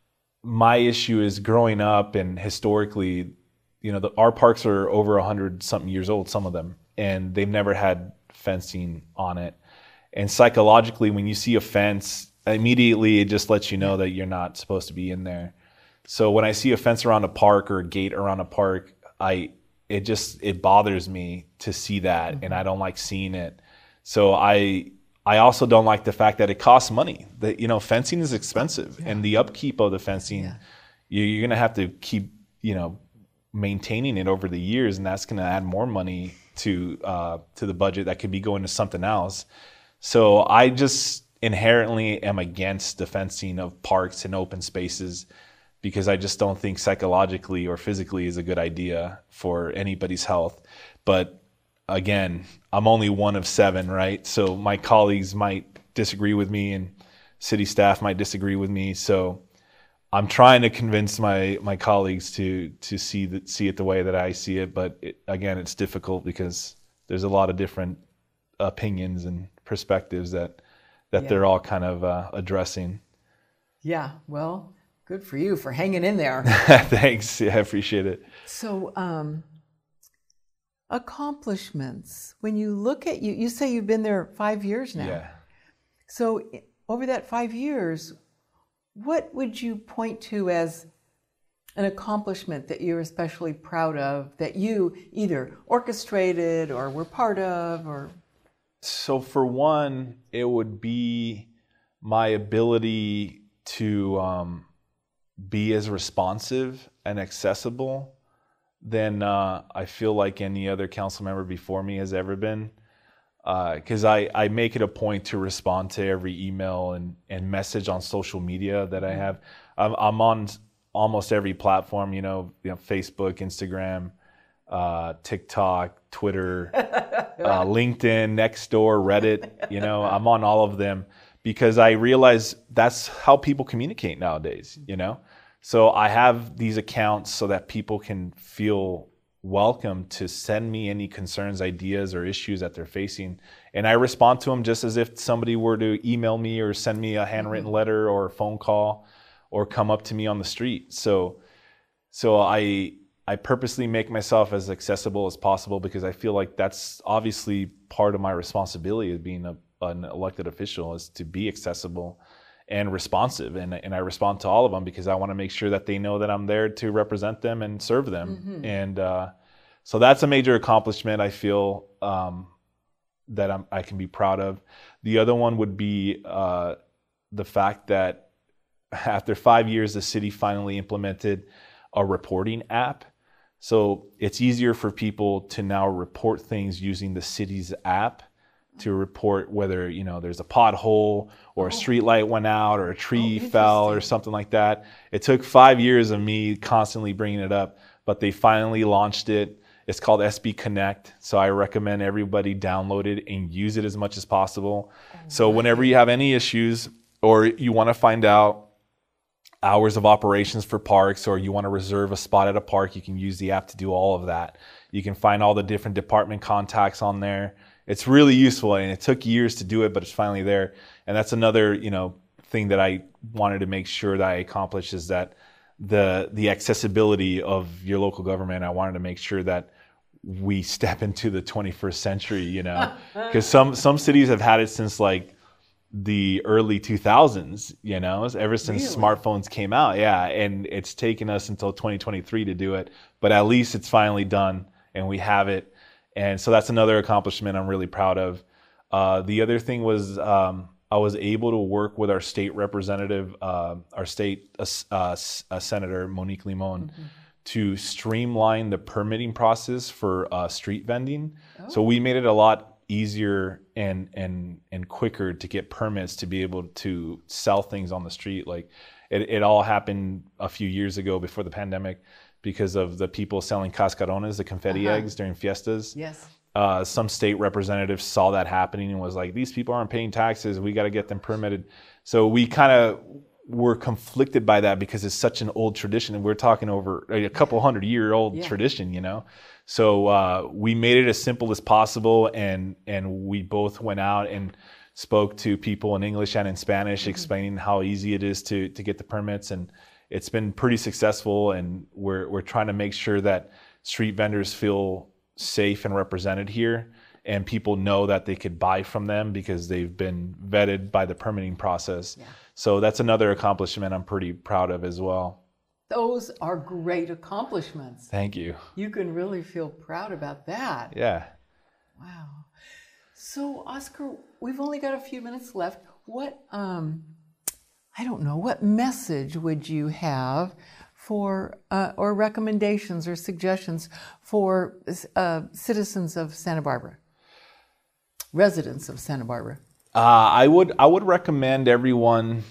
my issue is growing up, and historically, you know, the, our parks are over a hundred something years old, some of them, and they've never had fencing on it. And psychologically, when you see a fence, immediately it just lets you know that you're not supposed to be in there. So when I see a fence around a park or a gate around a park, I it just it bothers me to see that, mm-hmm. and I don't like seeing it. So I. I also don't like the fact that it costs money. That, you know, fencing is expensive, yeah. and the upkeep of the fencing, yeah. you, you're going to have to keep, you know, maintaining it over the years, and that's going to add more money to uh, to the budget that could be going to something else. So I just inherently am against the fencing of parks and open spaces because I just don't think psychologically or physically is a good idea for anybody's health. But again, I'm only one of seven, right? So my colleagues might disagree with me and city staff might disagree with me. So I'm trying to convince my my colleagues to to see that see it the way that I see it. But it, again, it's difficult because there's a lot of different opinions and perspectives that that Yeah. they're all kind of uh, addressing. Yeah, well, good for you for hanging in there. Thanks. Yeah, I appreciate it. So, um, accomplishments. When you look at you, you say you've been there five years now. Yeah. So, i- over that five years, what would you point to as an accomplishment that you're especially proud of that you either orchestrated or were part of, or So for one, it would be my ability to um, be as responsive and accessible than uh, I feel like any other council member before me has ever been. Because I, I make it a point to respond to every email and, and message on social media that I have. I'm, I'm on almost every platform, you know, you know Facebook, Instagram, uh, TikTok, Twitter, uh, LinkedIn, Nextdoor, Reddit. You know, I'm on all of them because I realize that's how people communicate nowadays, you know? So I have these accounts so that people can feel welcome to send me any concerns, ideas, or issues that they're facing. And I respond to them just as if somebody were to email me or send me a handwritten Mhm. letter or a phone call or come up to me on the street. So, so I, I purposely make myself as accessible as possible because I feel like that's obviously part of my responsibility as being a, an elected official is to be accessible and responsive. And, and I respond to all of them because I want to make sure that they know that I'm there to represent them and serve them. Mhm. And uh, so that's a major accomplishment I feel um, that I'm, I can be proud of. The other one would be uh, the fact that after five years, the city finally implemented a reporting app. So it's easier for people to now report things using the city's app to report whether, you know, there's a pothole or a street light went out or a tree Oh, fell or interesting. something like that. It took five years of me constantly bringing it up, but they finally launched it. It's called S B Connect. So I recommend everybody download it and use it as much as possible. So whenever you have any issues or you want to find out hours of operations for parks, or you want to reserve a spot at a park, you can use the app to do all of that. You can find all the different department contacts on there. It's really useful, and it took years to do it, but it's finally there. And that's another, you know, thing that I wanted to make sure that I accomplished is that the the accessibility of your local government. I wanted to make sure that we step into the twenty-first century, you know, because some some cities have had it since like the early two thousands, you know, ever since Really? smartphones came out. Yeah. And it's taken us until twenty twenty-three to do it, but at least it's finally done and we have it. And so that's another accomplishment I'm really proud of. Uh, the other thing was um, I was able to work with our state representative, uh, our state uh, uh, Senator Monique Limon, Mm-hmm. to streamline the permitting process for uh, street vending. Oh. So we made it a lot easier and and and quicker to get permits to be able to sell things on the street. Like it, it all happened a few years ago before the pandemic because of the people selling cascarones, the confetti Uh-huh. eggs during fiestas. Yes. Uh, some state representatives saw that happening and was like, these people aren't paying taxes. We got to get them permitted. So we kind of were conflicted by that because it's such an old tradition. And we're talking over a couple hundred year old Yeah. tradition, you know? So uh, we made it as simple as possible. And, and we both went out and spoke to people in English and in Spanish, Mm-hmm. explaining how easy it is to, to get the permits. And it's been pretty successful. And we're, we're trying to make sure that street vendors feel safe and represented here, and people know that they could buy from them because they've been vetted by the permitting process. Yeah. So that's another accomplishment I'm pretty proud of as well. Those are great accomplishments. Thank you. You can really feel proud about that. Yeah. Wow. So, Oscar, we've only got a few minutes left. What, um, I don't know, what message would you have for, uh, or recommendations or suggestions for uh, citizens of Santa Barbara, residents of Santa Barbara? Uh, I would I would recommend everyone,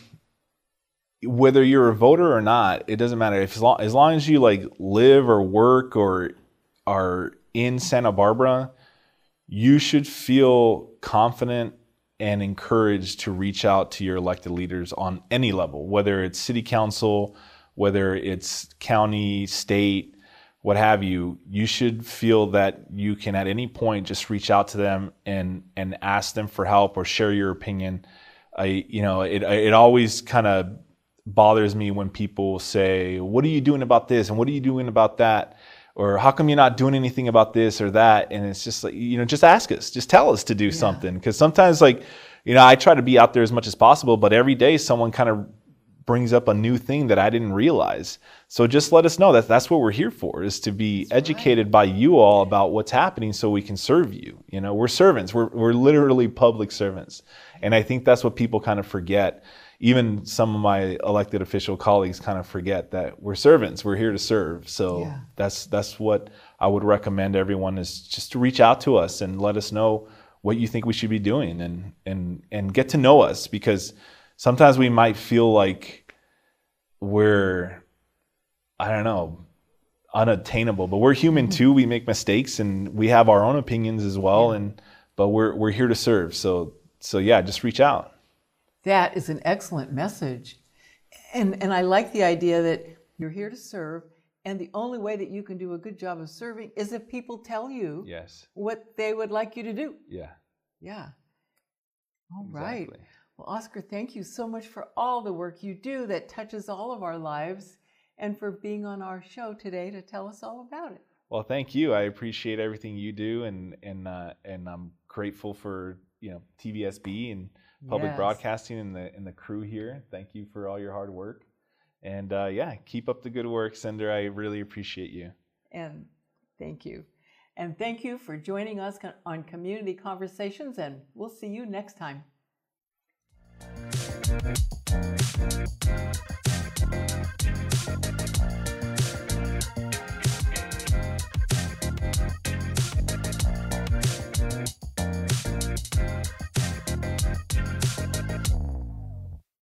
whether you're a voter or not, it doesn't matter. If as long, as long as you like live or work or are in Santa Barbara, you should feel confident and encouraged to reach out to your elected leaders on any level, whether it's city council, whether it's county, state, what have you. You should feel that you can at any point just reach out to them and and ask them for help or share your opinion. I you know it it always kind of bothers me when people say, "What are you doing about this?" and "What are you doing about that?" or "How come you're not doing anything about this or that?" And it's just like, you know, just ask us, just tell us to do yeah. something. Because sometimes, like, you know, I try to be out there as much as possible, but every day someone kind of brings up a new thing that I didn't realize. So just let us know that that's what we're here for, is to be that's educated right. by you all about what's happening so we can serve you. You know, we're servants. We're we're literally public servants. And I think that's what people kind of forget. Even some of my elected official colleagues kind of forget that we're servants. We're here to serve. So yeah. that's that's what I would recommend everyone, is just to reach out to us and let us know what you think we should be doing, and and and get to know us, because sometimes we might feel like we're, I don't know, unattainable, but we're human too. We make mistakes and we have our own opinions as well. Yeah. And but we're we're here to serve. So so yeah, just reach out. That is an excellent message. And and I like the idea that you're here to serve, and the only way that you can do a good job of serving is if people tell you yes. what they would like you to do. Yeah. Yeah. All exactly. right. Well, Oscar, thank you so much for all the work you do that touches all of our lives, and for being on our show today to tell us all about it. Well, thank you. I appreciate everything you do, and and uh, and I'm grateful for, you know, T V S B and public yes. broadcasting and the and the crew here. Thank you for all your hard work, and uh, yeah, keep up the good work, Cinder. I really appreciate you. And thank you, and thank you for joining us on Community Conversations. And we'll see you next time.